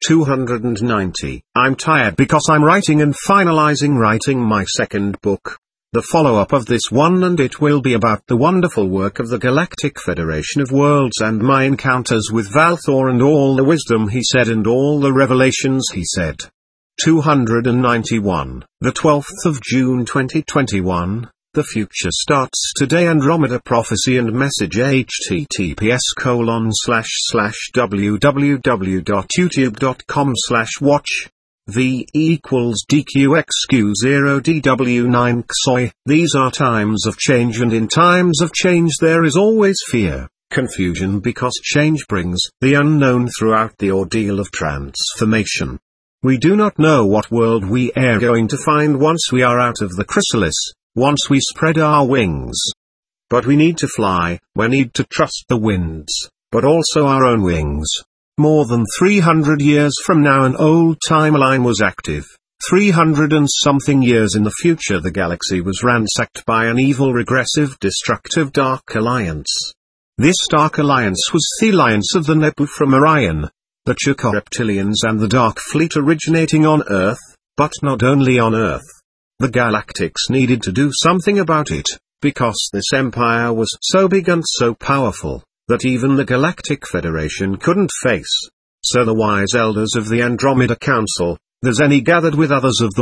290. I'm tired because I'm writing and finalizing writing my second book. The follow-up of this one, and it will be about the wonderful work of the Galactic Federation of Worlds and my encounters with Valthor and all the wisdom he said and all the revelations he said. 291. The 12th of June 2021. The future starts today. Andromeda Prophecy and Message. https://www.youtube.com/watch V equals DQXQ0DW9 XOI. These are times of change, and in times of change there is always fear, confusion, because change brings the unknown throughout the ordeal of transformation. We do not know what world we are going to find once we are out of the chrysalis, once we spread our wings. But we need to fly, we need to trust the winds, but also our own wings. More than 300 years from now an old timeline was active. 300 and something years in the future the galaxy was ransacked by an evil, regressive, destructive Dark Alliance. This Dark Alliance was the alliance of the Nebu from Orion, the Chukar reptilians and the Dark Fleet originating on Earth, but not only on Earth. The Galactics needed to do something about it, because this empire was so big and so powerful that even the Galactic Federation couldn't face. So the wise elders of the Andromeda Council, the Zeni, gathered with others of the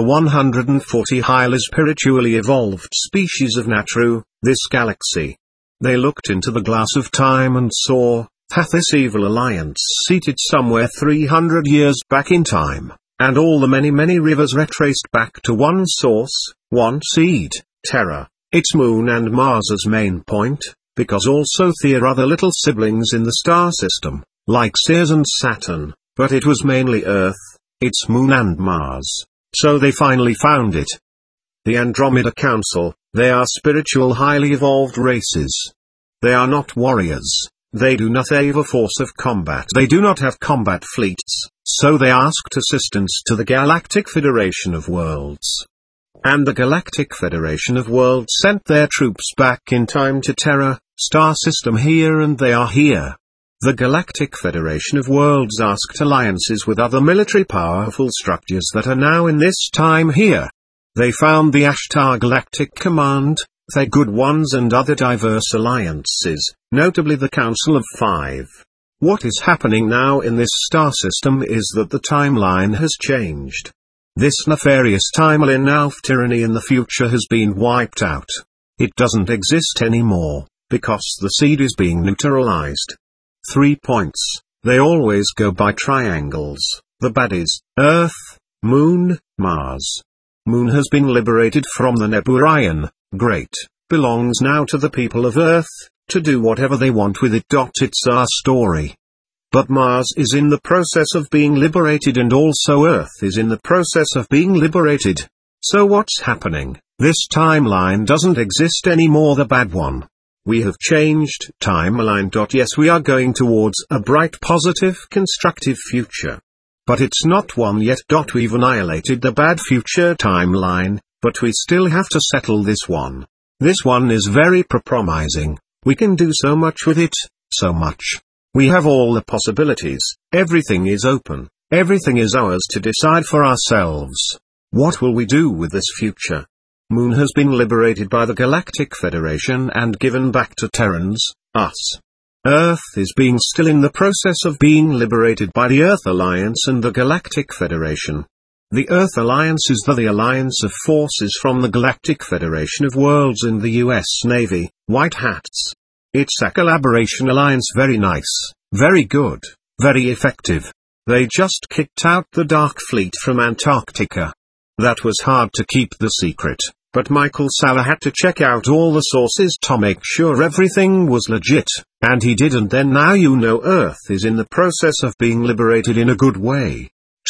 140 highly spiritually evolved species of Natru, this galaxy. They looked into the glass of time and saw, hath this evil alliance seated somewhere 300 years back in time, and all the many rivers retraced back to one source, one seed, Terra, its moon and Mars's main point. Because also there are other little siblings in the star system, like Ceres and Saturn, but it was mainly Earth, its moon and Mars. So they finally found it. The Andromeda Council, they are spiritual highly evolved races. They are not warriors, they do not have a force of combat, they do not have combat fleets, so they asked assistance to the Galactic Federation of Worlds. And the Galactic Federation of Worlds sent their troops back in time to Terra, star system here, and they are here. The Galactic Federation of Worlds asked alliances with other military powerful structures that are now in this time here. They found the Ashtar Galactic Command, the Good Ones, and other diverse alliances, notably the Council of Five. What is happening now in this star system is that the timeline has changed. This nefarious timeline of tyranny in the future has been wiped out. It doesn't exist anymore, because the seed is being neutralized. 3 points, they always go by triangles, the baddies, Earth, Moon, Mars. Moon has been liberated from the Nebu. Orion, great, belongs now to the people of Earth, to do whatever they want with it. It's our story. But Mars is in the process of being liberated, and also Earth is in the process of being liberated. So what's happening? This timeline doesn't exist anymore, the bad one. We have changed timeline. Yes, we are going towards a bright, positive, constructive future. But it's not one yet. We've annihilated the bad future timeline, but we still have to settle this one. This one is very promising. We can do so much with it, so much. We have all the possibilities, everything is open, everything is ours to decide for ourselves. What will we do with this future? Moon has been liberated by the Galactic Federation and given back to Terrans, us. Earth is being still in the process of being liberated by the Earth Alliance and the Galactic Federation. The Earth Alliance is the alliance of forces from the Galactic Federation of Worlds and the US Navy, White Hats. It's a collaboration alliance, very nice, very good, very effective. They just kicked out the Dark Fleet from Antarctica. That was hard to keep the secret, but Michael Salla had to check out all the sources to make sure everything was legit, and he did, and then now you know Earth is in the process of being liberated in a good way.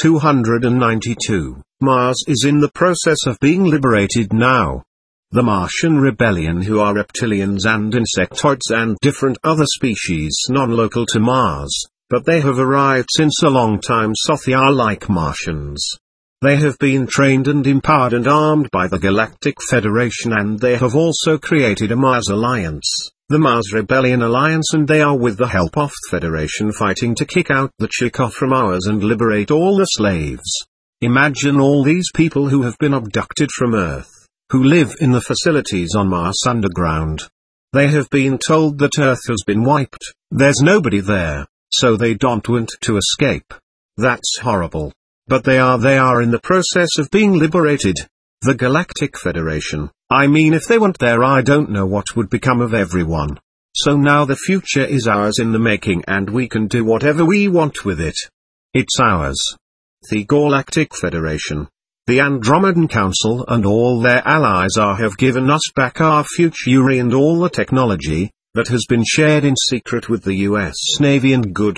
292. Mars is in the process of being liberated now. The Martian rebellion, who are reptilians and insectoids and different other species non-local to Mars, but they have arrived since a long time, so they are like Martians. They have been trained and empowered and armed by the Galactic Federation, and they have also created a Mars Alliance, the Mars Rebellion Alliance, and they are with the help of the Federation fighting to kick out the Chicot from Mars and liberate all the slaves. Imagine all these people who have been abducted from Earth, who live in the facilities on Mars underground. They have been told that Earth has been wiped, there's nobody there, so they don't want to escape. That's horrible. But they are in the process of being liberated. The Galactic Federation, I mean, if they weren't there, I don't know what would become of everyone. So now the future is ours in the making, and we can do whatever we want with it. It's ours. The Galactic Federation, the Andromedan Council and all their allies have given us back our future and all the technology that has been shared in secret with the US Navy and good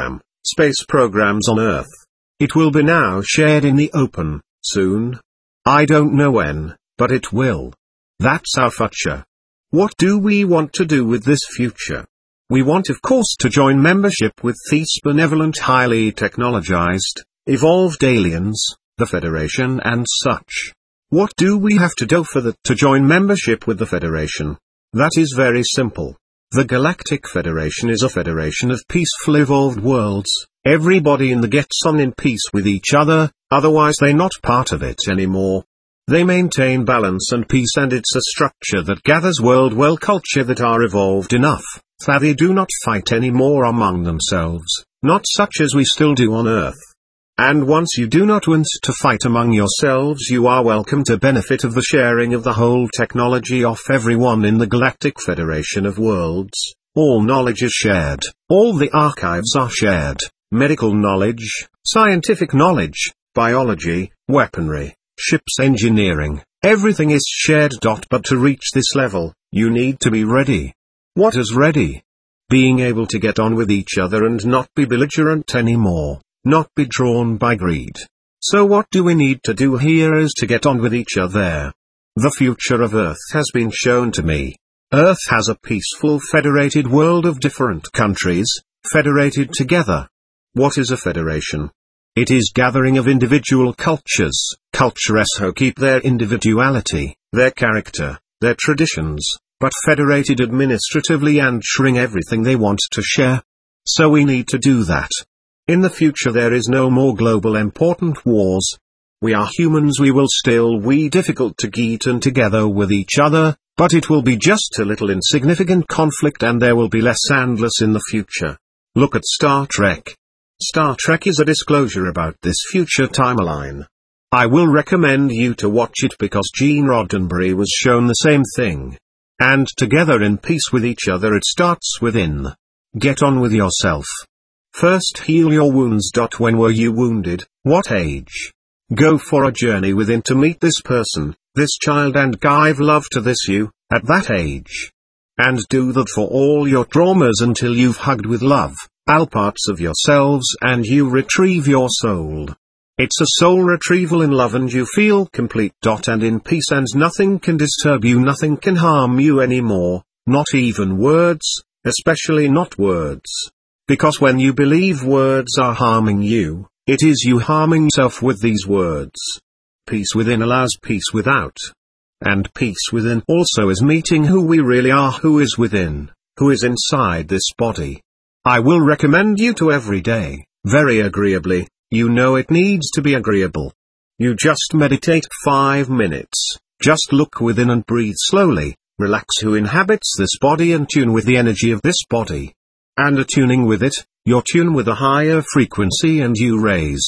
space programs on Earth. It will be now shared in the open, soon. I don't know when, but it will. That's our future. What do we want to do with this future? We want, of course, to join membership with these benevolent, highly technologized, evolved aliens, the Federation and such. What do we have to do for that to join membership with the Federation? That is very simple. The Galactic Federation is a federation of peaceful evolved worlds. Everybody in the gets on in peace with each other, otherwise they're not part of it anymore. They maintain balance and peace, and it's a structure that gathers world culture that are evolved enough, that they do not fight anymore among themselves, not such as we still do on Earth. And once you do not want to fight among yourselves, you are welcome to benefit of the sharing of the whole technology of everyone in the Galactic Federation of Worlds. All knowledge is shared, all the archives are shared, medical knowledge, scientific knowledge, biology, weaponry, ships engineering, everything is shared. But to reach this level, you need to be ready. What is ready? Being able to get on with each other and not be belligerent anymore. Not be drawn by greed. So what do we need to do here is to get on with each other. The future of Earth has been shown to me. Earth has a peaceful federated world of different countries, federated together. What is a federation? It is gathering of individual cultures. Cultures who keep their individuality, their character, their traditions, but federated administratively and sharing everything they want to share. So we need to do that. In the future there is no more global important wars. We are humans, we will still be difficult to get in together with each other, but it will be just a little insignificant conflict, and there will be less and less in the future. Look at Star Trek. Star Trek is a disclosure about this future timeline. I will recommend you to watch it because Gene Roddenberry was shown the same thing. And together in peace with each other, it starts within. Get on with yourself. First heal your wounds. When were you wounded? What age? Go for a journey within to meet this person, this child, and give love to this you, at that age. And do that for all your traumas until you've hugged with love, all parts of yourselves, and you retrieve your soul. It's a soul retrieval in love, and you feel complete. And in peace, and nothing can disturb you, nothing can harm you anymore, not even words, especially not words. Because when you believe words are harming you, it is you harming yourself with these words. Peace within allows peace without. And peace within also is meeting who we really are, who is within, who is inside this body. I will recommend you to every day, very agreeably. You know it needs to be agreeable. You just meditate 5 minutes, just look within and breathe slowly, relax who inhabits this body and tune with the energy of this body. And attuning with it, you're tuned with a higher frequency, and you raise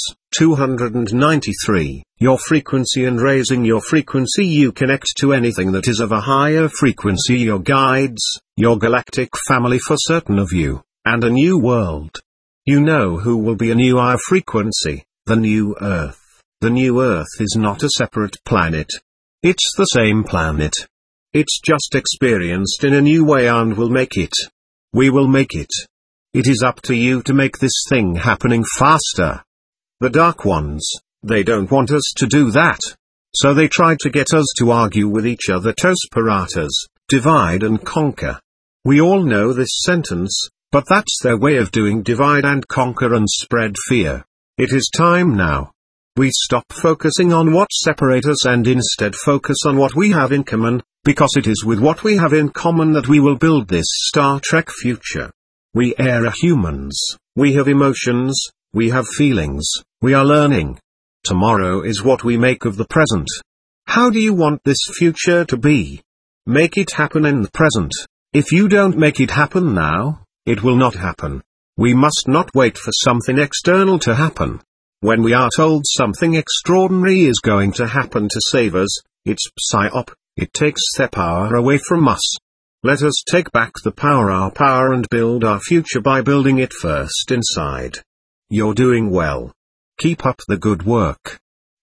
293 your frequency, and raising your frequency you connect to anything that is of a higher frequency, your guides, your galactic family for certain of you, and a new world. You know who will be a new higher frequency, the new Earth. The new Earth is not a separate planet. It's the same planet. It's just experienced in a new way, and will make it. We will make it. It is up to you to make this thing happening faster. The Dark Ones, they don't want us to do that. So they try to get us to argue with each other, Tosparatas, divide and conquer. We all know this sentence, but that's their way of doing, divide and conquer and spread fear. It is time now. We stop focusing on what separates us and instead focus on what we have in common, because it is with what we have in common that we will build this Star Trek future. We are humans, we have emotions, we have feelings, we are learning. Tomorrow is what we make of the present. How do you want this future to be? Make it happen in the present. If you don't make it happen now, it will not happen. We must not wait for something external to happen. When we are told something extraordinary is going to happen to save us, it's psyop, it takes the power away from us. Let us take back our power and build our future by building it first inside. You're doing well. Keep up the good work.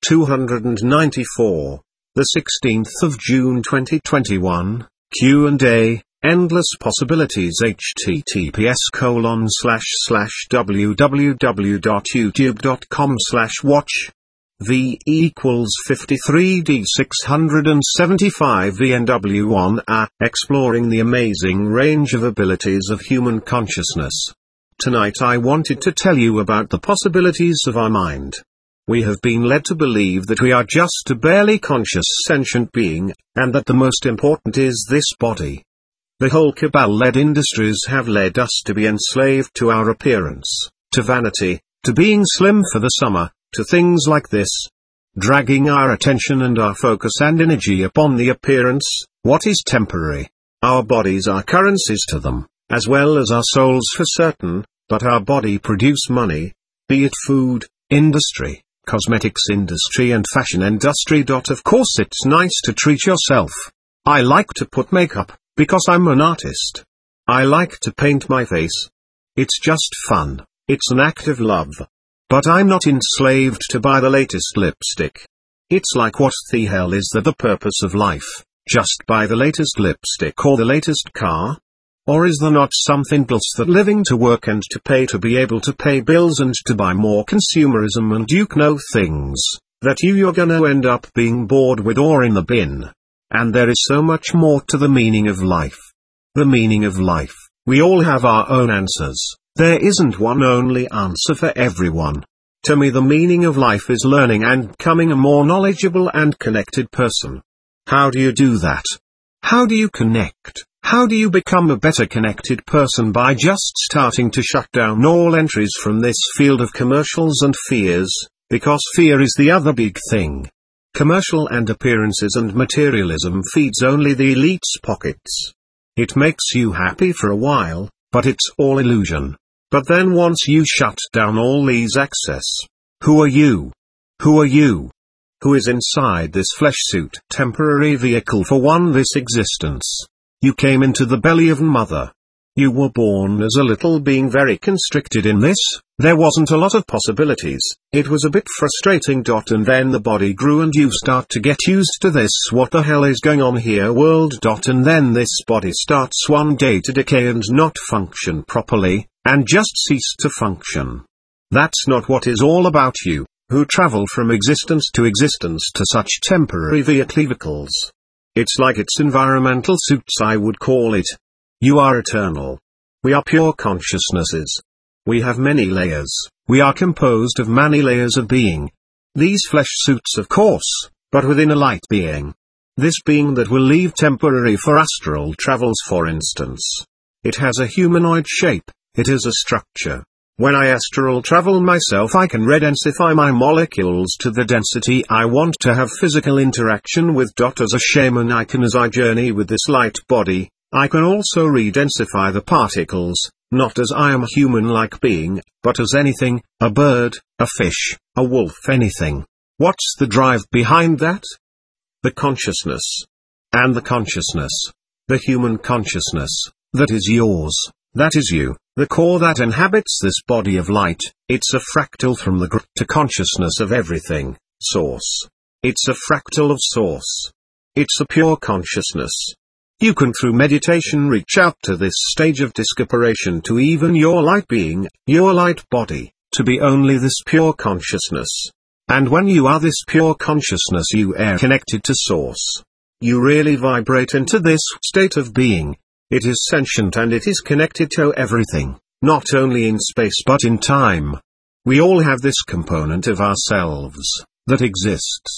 294. The 16th of June 2021, Q&A. Endless possibilities. https://www.youtube.com/watch V equals 53D 675 VNW1 exploring the amazing range of abilities of human consciousness. Tonight I wanted to tell you about the possibilities of our mind. We have been led to believe that we are just a barely conscious sentient being, and that the most important is this body. The whole cabal-led industries have led us to be enslaved to our appearance, to vanity, to being slim for the summer, to things like this. Dragging our attention and our focus and energy upon the appearance, what is temporary. Our bodies are currencies to them, as well as our souls for certain, but our body produce money, be it food, industry, cosmetics industry and fashion industry. Of course it's nice to treat yourself. I like to put makeup, because I'm an artist. I like to paint my face. It's just fun, it's an act of love. But I'm not enslaved to buy the latest lipstick. It's like, what the hell is the purpose of life? Just buy the latest lipstick or the latest car? Or is there not something else that living to work and to pay to be able to pay bills and to buy more consumerism and things, that you're gonna end up being bored with or in the bin? And there is so much more to the meaning of life. The meaning of life, we all have our own answers. There isn't one only answer for everyone. To me, the meaning of life is learning and becoming a more knowledgeable and connected person. How do you do that? How do you connect? How do you become a better connected person? By just starting to shut down all entries from this field of commercials and fears, because fear is the other big thing. Commercial and appearances and materialism feeds only the elite's pockets. It makes you happy for a while, but it's all illusion. But then once you shut down all these access, who are you? Who are you? Who is inside this flesh suit, temporary vehicle for this existence? You came into the belly of mother. You were born as a little being very constricted in this. There wasn't a lot of possibilities. It was a bit frustrating. And then the body grew and you start to get used to this. What the hell is going on here world? And then this body starts one day to decay and not function properly, and just cease to function. That's not what is all about you, who travel from existence to such temporary vehicles. It's like its environmental suits, I would call it. You are eternal. We are pure consciousnesses. We have many layers. We are composed of many layers of being. These flesh suits, of course, but within a light being. This being that will leave temporary for astral travels, for instance. It has a humanoid shape. It is a structure. When I astral travel myself, I can redensify my molecules to the density I want to have physical interaction with. As a shaman, I can, as I journey with this light body, I can also redensify the particles, not as I am a human-like being, but as anything, a bird, a fish, a wolf, anything. What's the drive behind that? The consciousness. And the consciousness, the human consciousness, that is yours, that is you, the core that inhabits this body of light. It's a fractal from the to consciousness of everything, source. It's a fractal of source. It's a pure consciousness. You can through meditation reach out to this stage of discooperation, to even your light being, your light body, to be only this pure consciousness. And when you are this pure consciousness, you are connected to source. You really vibrate into this state of being. It is sentient and it is connected to everything, not only in space but in time. We all have this component of ourselves that exists.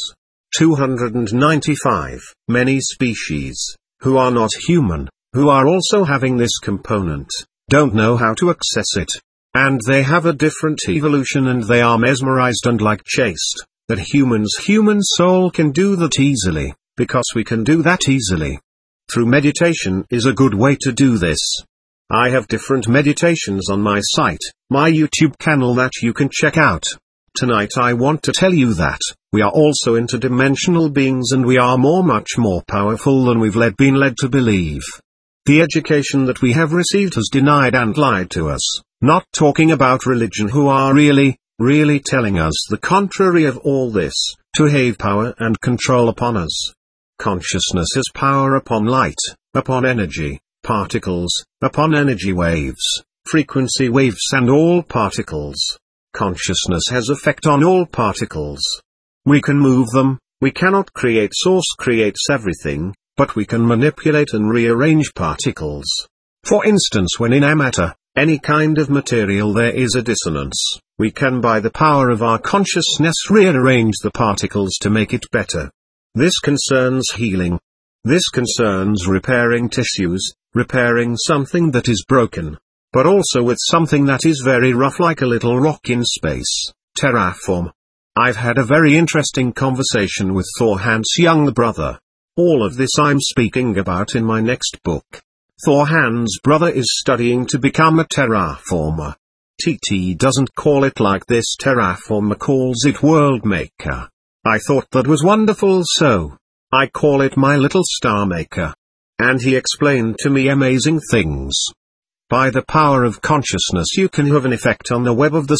295. Many species, who are not human, who are also having this component, don't know how to access it. And they have a different evolution and they are mesmerized and like chased, that human soul can do that easily, because we can do that easily. Through meditation is a good way to do this. I have different meditations on my site, my YouTube channel that you can check out. Tonight I want to tell you that we are also interdimensional beings and we are much more powerful than we've been led to believe. The education that we have received has denied and lied to us, not talking about religion who are really telling us the contrary of all this, to have power and control upon us. Consciousness has power upon light, upon energy, particles, upon energy waves, frequency waves and all particles. Consciousness has effect on all particles. We can move them, we cannot create. Source creates everything, but we can manipulate and rearrange particles. For instance, when in a matter, any kind of material there is a dissonance, we can by the power of our consciousness rearrange the particles to make it better. This concerns healing. This concerns repairing tissues, repairing something that is broken. But also with something that is very rough like a little rock in space, terraform. I've had a very interesting conversation with Thor Hans' younger brother. All of this I'm speaking about in my next book. Thor Hans' brother is studying to become a terraformer. TT doesn't call it like this, terraformer calls it world maker. I thought that was wonderful, so I call it my little star maker. And he explained to me amazing things. By the power of consciousness you can have an effect on the web of the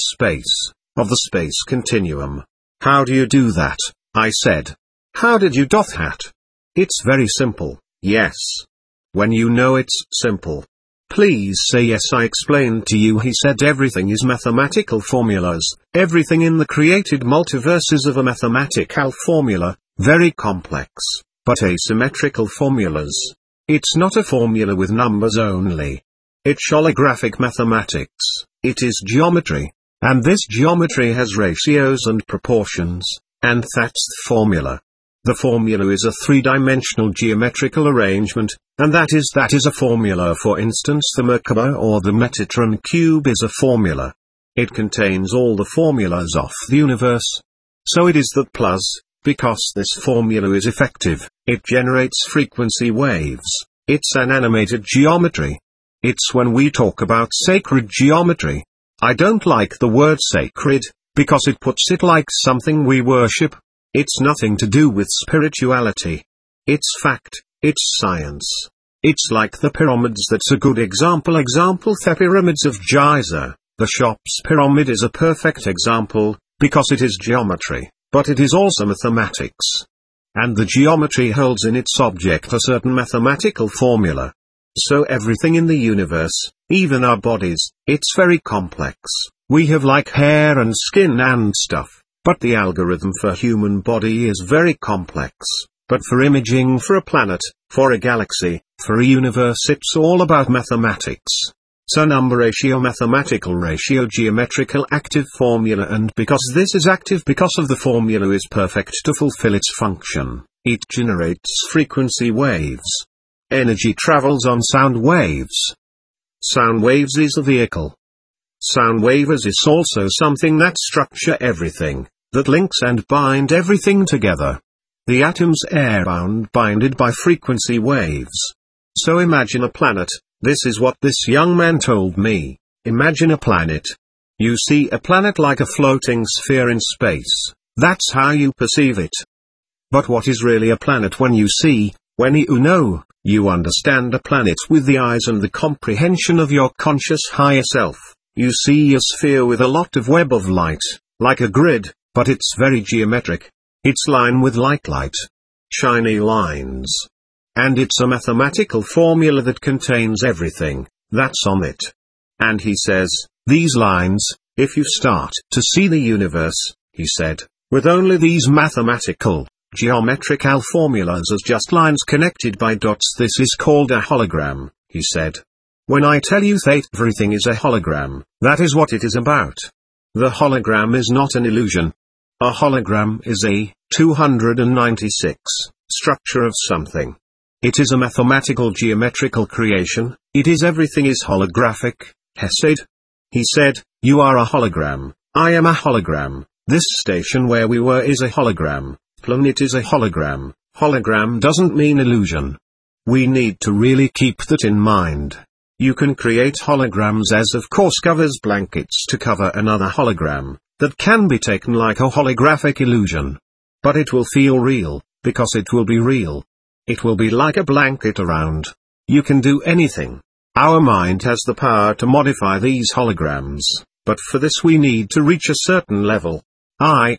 space continuum. How do you do that? I said. How did you do that? It's very simple, yes. When you know it's simple. Please say yes, I explained to you. He said everything is mathematical formulas, everything in the created multiverse is of a mathematical formula, very complex, but asymmetrical formulas. It's not a formula with numbers only. It's holographic mathematics, it is geometry, and this geometry has ratios and proportions, and that's the formula. The formula is a three-dimensional geometrical arrangement, and that is a formula. For instance, the Merkaba or the Metatron cube is a formula. It contains all the formulas of the universe. So it is that plus, because this formula is effective, it generates frequency waves, it's an animated geometry. It's when we talk about sacred geometry. I don't like the word sacred, because it puts it like something we worship. It's nothing to do with spirituality. It's fact, it's science. It's like the pyramids. That's a good example. The pyramids of Giza, the Cheops pyramid is a perfect example, because it is geometry, but it is also mathematics. And the geometry holds in its object a certain mathematical formula. So everything in the universe, even our bodies, it's very complex. We have like hair and skin and stuff, but the algorithm for human body is very complex. But for imaging, for a planet, for a galaxy, for a universe, it's all about mathematics. So number ratio, mathematical ratio, geometrical active formula, and because this is active, because of the formula is perfect to fulfill its function, it generates frequency waves. Energy travels on sound waves. Sound waves is a vehicle. Sound waves is also something that structure everything, that links and bind everything together. The atoms airbound binded by frequency waves. So imagine a planet. This is what this young man told me. Imagine a planet. You see a planet like a floating sphere in space. That's how you perceive it. But what is really a planet? When you know, you understand a planet with the eyes and the comprehension of your conscious higher self. You see a sphere with a lot of web of light, like a grid, but it's very geometric. It's line with light, shiny lines. And it's a mathematical formula that contains everything that's on it. And he says, these lines, if you start to see the universe, he said, with only these mathematical, geometrical formulas as just lines connected by dots, this is called a hologram, he said. When I tell you that everything is a hologram, that is what it is about. The hologram is not an illusion. A hologram is a 296. Structure of something. It is a mathematical geometrical creation, it is everything is holographic, Hesiod. He said, you are a hologram, I am a hologram, this station where we were is a hologram, planet is a hologram. Hologram doesn't mean illusion. We need to really keep that in mind. You can create holograms as of course covers blankets to cover another hologram, that can be taken like a holographic illusion. But it will feel real, because it will be real. It will be like a blanket around. You can do anything. Our mind has the power to modify these holograms, but for this we need to reach a certain level. I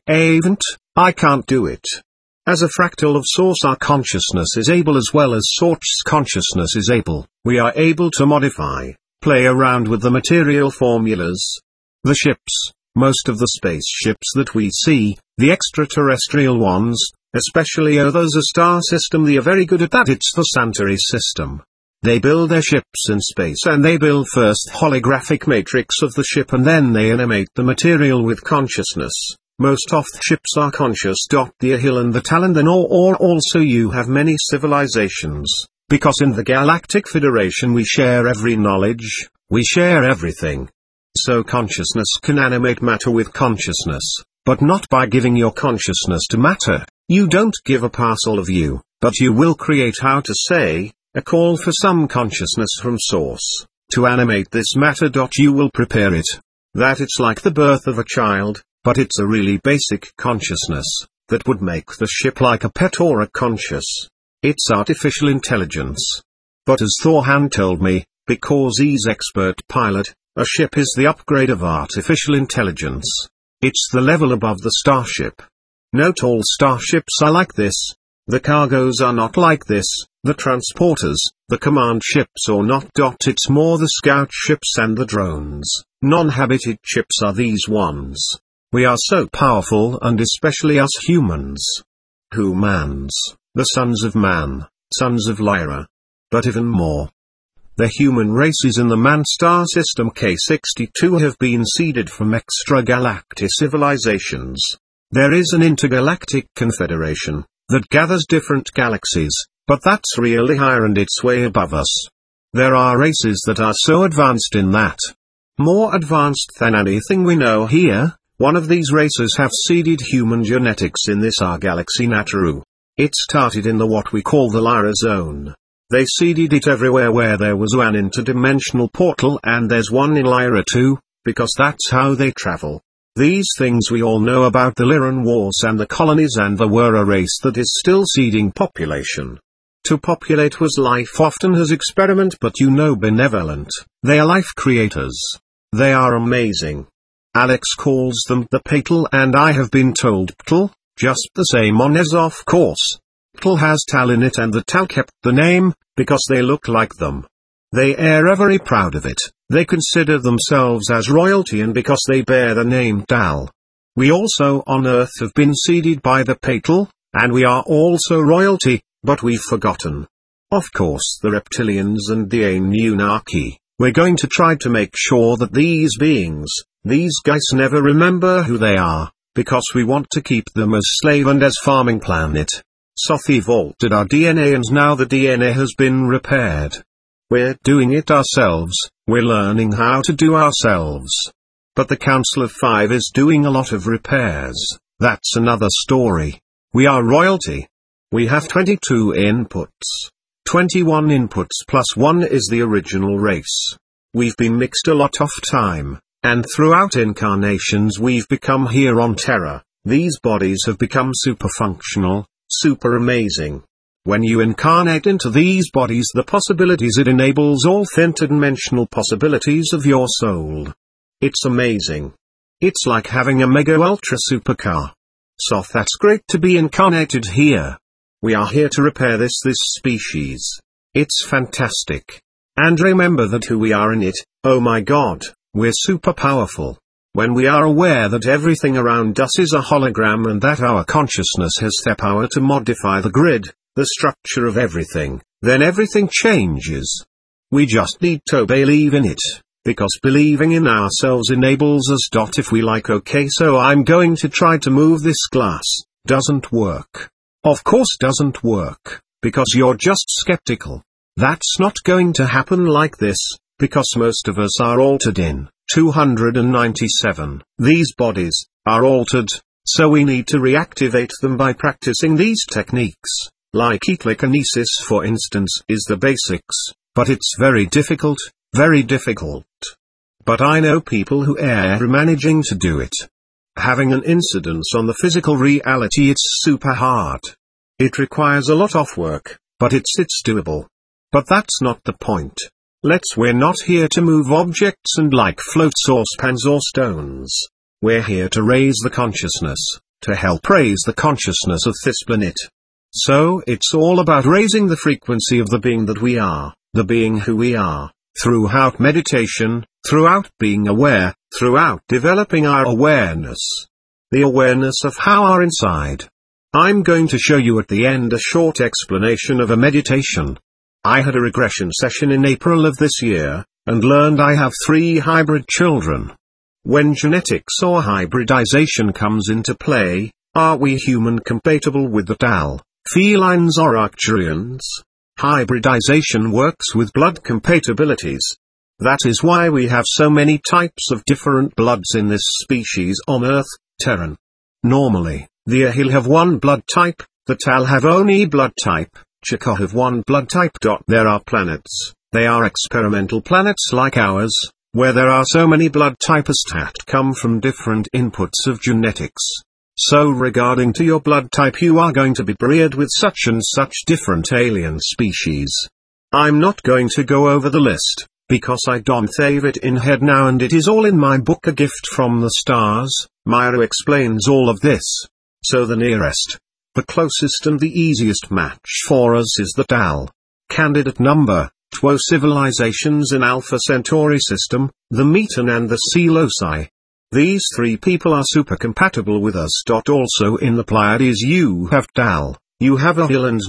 can't do it. As a fractal of source our consciousness is able as well as source consciousness is able, we are able to modify, play around with the material formulas. The ships, most of the spaceships that we see, the extraterrestrial ones, especially others a star system they are very good at that, it's the Centauri system. They build their ships in space and they build first holographic matrix of the ship and then they animate the material with consciousness. Most of the ships are conscious. The Ahil and the Talon then or also you have many civilizations, because in the Galactic Federation we share every knowledge, we share everything. So consciousness can animate matter with consciousness, but not by giving your consciousness to matter. You don't give a parcel of you, but you will create how to say, a call for some consciousness from source, to animate this matter. You will prepare it. That it's like the birth of a child. But it's a really basic consciousness, that would make the ship like a pet or a conscious. It's artificial intelligence. But as Thorhan told me, because he's expert pilot, a ship is the upgrade of artificial intelligence. It's the level above the starship. Not all starships are like this. The cargoes are not like this, the transporters, the command ships or not. It's more the scout ships and the drones, non-habited ships are these ones. We are so powerful and especially us humans. Humans, the sons of man, sons of Lyra. But even more. The human races in the Man star system K62 have been seeded from extragalactic civilizations. There is an intergalactic confederation, that gathers different galaxies, but that's really higher and it's way above us. There are races that are so advanced in that. More advanced than anything we know here. One of these races have seeded human genetics in this our galaxy Nataru. It started in the what we call the Lyra zone. They seeded it everywhere where there was an interdimensional portal and there's one in Lyra too, because that's how they travel. These things we all know about the Lyran wars and the colonies and there were a race that is still seeding population. To populate was life often as experiment but benevolent. They are life creators. They are amazing. Alex calls them the Patel and I have been told Ptel, just the same on as of course. Ptel has Tal in it and the Tal kept the name, because they look like them. They are very proud of it, they consider themselves as royalty and because they bear the name Tal. We also on Earth have been seeded by the Patel, and we are also royalty, but we've forgotten. Of course the reptilians and the Anunnaki, we're going to try to make sure that these beings, these guys never remember who they are, because we want to keep them as slave and as farming planet. Sothi vaulted our DNA and now the DNA has been repaired. We're doing it ourselves, we're learning how to do ourselves. But the Council of Five is doing a lot of repairs, that's another story. We are royalty. We have 22 inputs. 21 inputs plus 1 is the original race. We've been mixed a lot of time. And throughout incarnations we've become here on Terra, these bodies have become super functional, super amazing. When you incarnate into these bodies the possibilities it enables all interdimensional possibilities of your soul. It's amazing. It's like having a mega ultra supercar. So that's great to be incarnated here. We are here to repair this species. It's fantastic. And remember that who we are in it, oh my god. We're super powerful. When we are aware that everything around us is a hologram and that our consciousness has the power to modify the grid, the structure of everything, then everything changes. We just need to believe in it, because believing in ourselves enables us. If we like. Okay, so I'm going to try to move this glass, Doesn't work. Of course doesn't work, because you're just skeptical. That's not going to happen like this, because most of us are altered in 297. These bodies are altered, so we need to reactivate them by practicing these techniques. Like telekinesis, for instance, is the basics, but it's very difficult, very difficult. But I know people who are managing to do it. Having an incidence on the physical reality, it's super hard. It requires a lot of work, but it's doable. But that's not the point. We're not here to move objects and like float saucepans or stones. We're here to raise the consciousness, to help raise the consciousness of this planet. So it's all about raising the frequency of the being that we are, the being who we are, throughout meditation, throughout being aware, throughout developing our awareness. The awareness of how our inside. I'm going to show you at the end a short explanation of a meditation. I had a regression session in April of this year, and learned I have 3 hybrid children. When genetics or hybridization comes into play, are we human compatible with the Tao, felines or Arcturians? Hybridization works with blood compatibilities. That is why we have so many types of different bloods in this species on Earth, Terran. Normally, the Ahil have one blood type, the Tal have only blood type, Chaka have one blood type. There are planets, they are experimental planets like ours, where there are so many blood types that come from different inputs of genetics. So regarding to your blood type, you are going to be bred with such and such different alien species. I'm not going to go over the list, because I don't have it in head now, and it is all in my book A Gift from the Stars. Myra explains all of this. So the nearest, the closest and the easiest match for us is the Tao. Candidate number 2 civilizations in Alpha Centauri system, the Meton and the Seleuci. These 3 people are super compatible with us. Also in the Pleiades you have Tao, you have Ahil and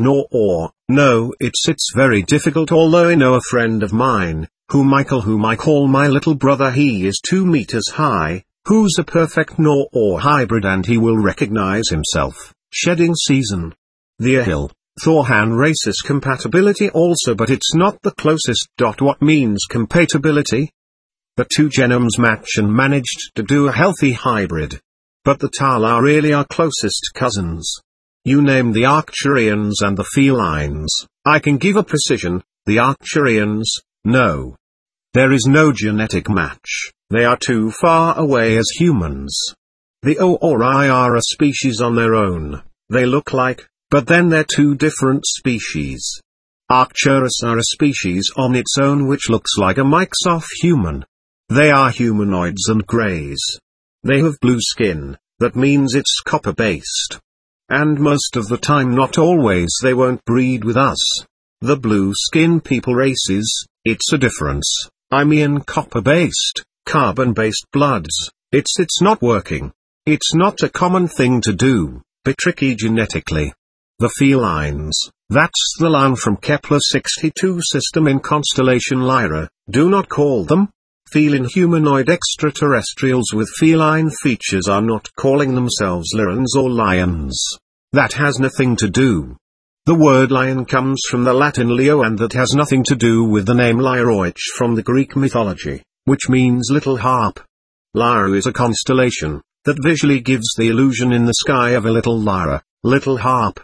No, it's very difficult, although I know a friend of mine, whom I call my little brother. He is 2 meters high, who's a perfect hybrid, and he will recognize himself. Shedding season. The Ahil, Thorhan race is compatibility also, but it's not the closest. What means compatibility? The 2 genomes match and managed to do a healthy hybrid. But the Tal are really our closest cousins. You name the Arcturians and the felines, I can give a precision. The Arcturians, no. There is no genetic match, they are too far away as humans. The Ori are a species on their own, they look like, but then they're 2 different species. Arcturus are a species on its own which looks like a mix of human. They are humanoids and greys. They have blue skin, that means it's copper-based. And most of the time, not always, they won't breed with us. The blue skin people races, it's a difference. I mean copper-based, carbon-based bloods, it's not working. It's not a common thing to do, but tricky genetically. The felines, that's the line from Kepler 62 system in constellation Lyra. Do not call them feline humanoid extraterrestrials with feline features are not calling themselves Lyrans or lions. That has nothing to do. The word lion comes from the Latin leo, and that has nothing to do with the name Lyra from the Greek mythology, which means little harp. Lyra is a constellation that visually gives the illusion in the sky of a little lyra, little harp.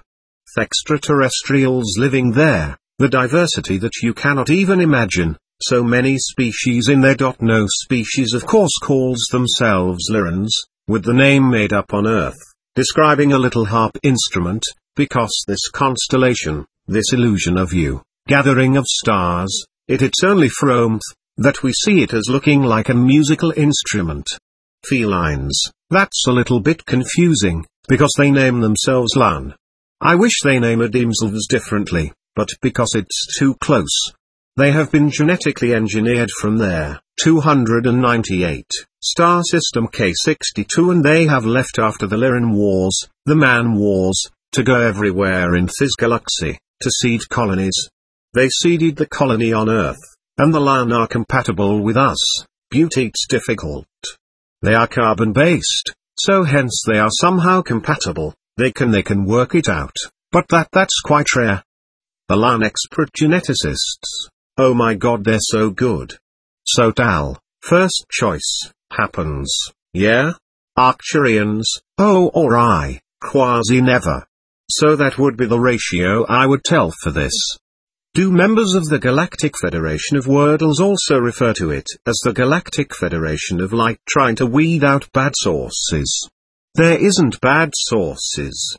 Extraterrestrials living there, the diversity that you cannot even imagine, so many species in there. No species of course calls themselves Lyrans, with the name made up on Earth, describing a little harp instrument, because this constellation, this illusion of you, gathering of stars, it's only for that we see it as looking like a musical instrument. Felines, that's a little bit confusing, because they name themselves Lan. I wish they named themselves differently, but because it's too close. They have been genetically engineered from their 298 star system K62, and they have left after the Lyran Wars, the Man Wars, to go everywhere in this galaxy, to seed colonies. They seeded the colony on Earth, and the Lan are compatible with us. Beauty, it's difficult. They are carbon-based, so hence they are somehow compatible, They can work it out, but that's quite rare. The LAN expert geneticists. Oh my god, they're so good. So Tal, first choice, happens, yeah? Arcturians, oh or I, quasi never. So that would be the ratio I would tell for this. Do members of the Galactic Federation of Wordles also refer to it as the Galactic Federation of Light, trying to weed out bad sources? There isn't bad sources.